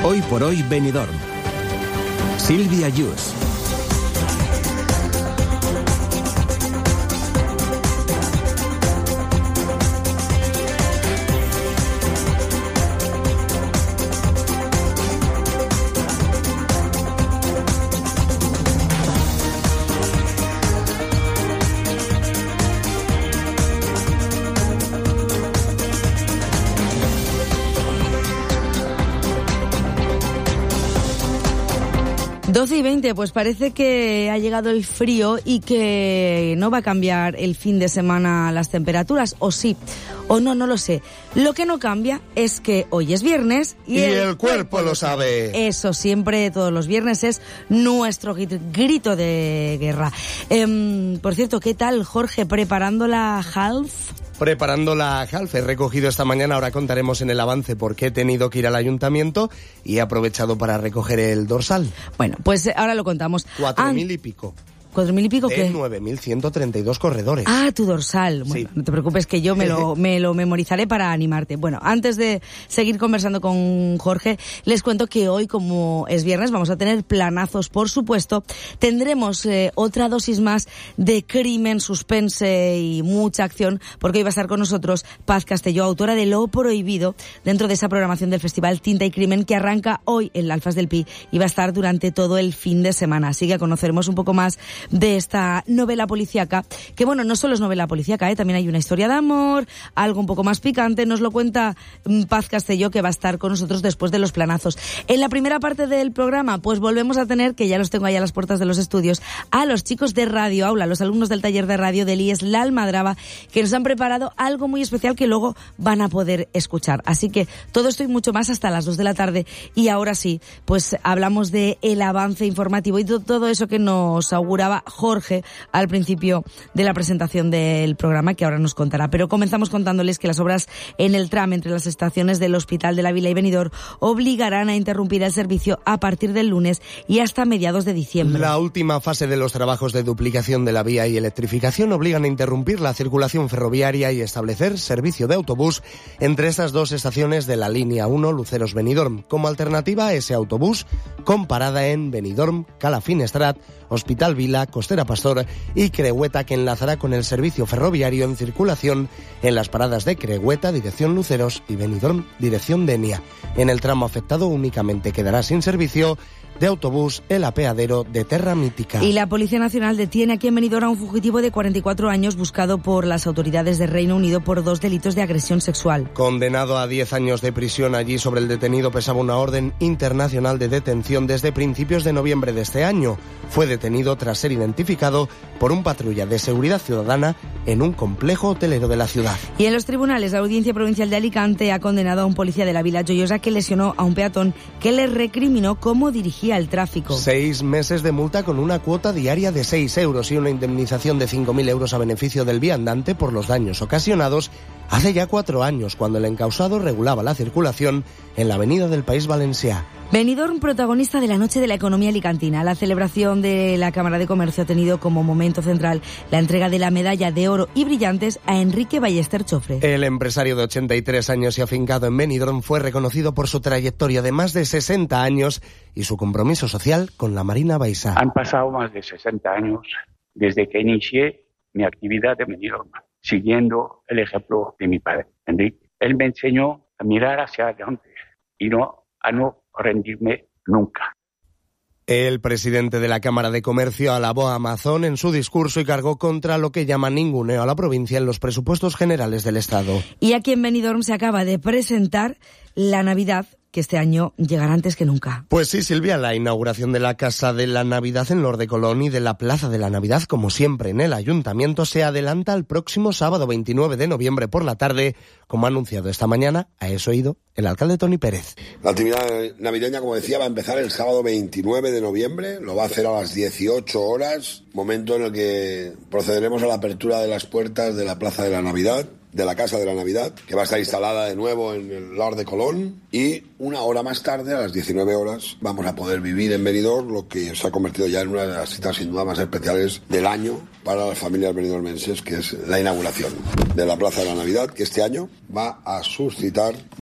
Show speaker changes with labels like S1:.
S1: Hoy por hoy Benidorm. Silvia Yus.
S2: y 20, pues parece que ha llegado el frío y que no va a cambiar el fin de semana las temperaturas, o sí, o no, no lo sé. Lo que no cambia es que hoy es viernes
S3: y el cuerpo lo sabe.
S2: Eso siempre, todos los viernes, es nuestro grito de guerra. Por cierto, ¿qué tal, Jorge, preparando la half?
S3: Preparando la half, he recogido esta mañana, ahora contaremos en el avance por qué he tenido que ir al ayuntamiento y he aprovechado para recoger el dorsal.
S2: Bueno, pues ahora lo contamos.
S3: 4.000 y pico.
S2: ¿4.000 y pico qué?
S3: 9.132 corredores.
S2: Ah, tu dorsal. Bueno, sí. No te preocupes que yo me lo memorizaré para animarte. Bueno, antes de seguir conversando con Jorge, les cuento que hoy, como es viernes, vamos a tener planazos, por supuesto. Tendremos otra dosis más de crimen, suspense y mucha acción, porque hoy va a estar con nosotros Paz Castelló, autora de Lo Prohibido, dentro de esa programación del Festival Tinta y Crimen, que arranca hoy en Alfas del Pi y va a estar durante todo el fin de semana. Así que conoceremos un poco más de esta novela policíaca, que bueno, no solo es novela policíaca, también hay una historia de amor, algo un poco más picante. Nos lo cuenta Paz Castelló, que va a estar con nosotros después de los planazos. En la primera parte del programa, pues volvemos a tener, que ya los tengo ahí a las puertas de los estudios, a los chicos de Radio Aula, los alumnos del taller de radio del IES La Almadraba, que nos han preparado algo muy especial que luego van a poder escuchar. Así que todo esto y mucho más hasta las 2 de la tarde. Y ahora sí, pues hablamos de el avance informativo y todo eso que nos auguraba Jorge al principio de la presentación del programa, que ahora nos contará. Pero comenzamos contándoles que las obras en el tram entre las estaciones del Hospital de la Vila y Benidorm obligarán a interrumpir el servicio a partir del lunes y hasta mediados de diciembre.
S3: La última fase de los trabajos de duplicación de la vía y electrificación obligan a interrumpir la circulación ferroviaria y establecer servicio de autobús entre estas dos estaciones de la línea 1 Luceros-Benidorm, como alternativa a ese autobús con parada en Benidorm, Cala Finestrat, Hospital Vila, Costera Pastor y Crehueta, que enlazará con el servicio ferroviario en circulación en las paradas de Crehueta, dirección Luceros, y Benidorm, dirección Denia. En el tramo afectado únicamente quedará sin servicio de autobús el apeadero de Terra Mítica.
S2: Y la Policía Nacional detiene aquí en Benidorm a un fugitivo de 44 años buscado por las autoridades de Reino Unido por 2 delitos de agresión sexual.
S3: Condenado a 10 años de prisión, allí sobre el detenido pesaba una orden internacional de detención desde principios de noviembre de este año. Fue detenido tras ser identificado por un patrulla de seguridad ciudadana en un complejo hotelero de la ciudad.
S2: Y en los tribunales, la Audiencia Provincial de Alicante ha condenado a un policía de la Vila Joyosa que lesionó a un peatón que le recriminó cómo dirigía el tráfico.
S3: 6 meses de multa con una cuota diaria de 6 euros y una indemnización de 5.000 euros a beneficio del viandante por los daños ocasionados hace ya 4 años, cuando el encausado regulaba la circulación en la avenida del País Valencià.
S2: Benidorm, protagonista de la Noche de la Economía Alicantina. La celebración de la Cámara de Comercio ha tenido como momento central la entrega de la medalla de oro y brillantes a Enrique Ballester Chofre.
S3: El empresario de 83 años y afincado en Benidorm fue reconocido por su trayectoria de más de 60 años y su compromiso social con la Marina Baixa.
S4: Han pasado más de 60 años desde que inicié mi actividad en Benidorm, siguiendo el ejemplo de mi padre, Enrique. Él me enseñó a mirar hacia adelante y a no rendirme nunca.
S3: El presidente de la Cámara de Comercio alabó a Amazon en su discurso y cargó contra lo que llama ninguneo a la provincia en los presupuestos generales del Estado.
S2: Y aquí en Benidorm se acaba de presentar la Navidad, que este año llegará antes que nunca.
S3: Pues sí, Silvia, la inauguración de la Casa de la Navidad en Lor de Colón y de la Plaza de la Navidad, como siempre en el Ayuntamiento, se adelanta al próximo sábado 29 de noviembre por la tarde, como ha anunciado esta mañana, a eso oído, el alcalde Toni Pérez.
S5: La actividad navideña, como decía, va a empezar el sábado 29 de noviembre, lo va a hacer a las 18 horas, momento en el que procederemos a la apertura de las puertas de la Plaza de la Navidad, de la Casa de la Navidad, que va a estar instalada de nuevo en el Lor de Colón, y una hora más tarde, a las 19 horas, vamos a poder vivir en Benidorm lo que se ha convertido ya en una de las citas sin duda más especiales del año para las familias benidormenses, que es la inauguración de la Plaza de la Navidad, que este año va a suscitar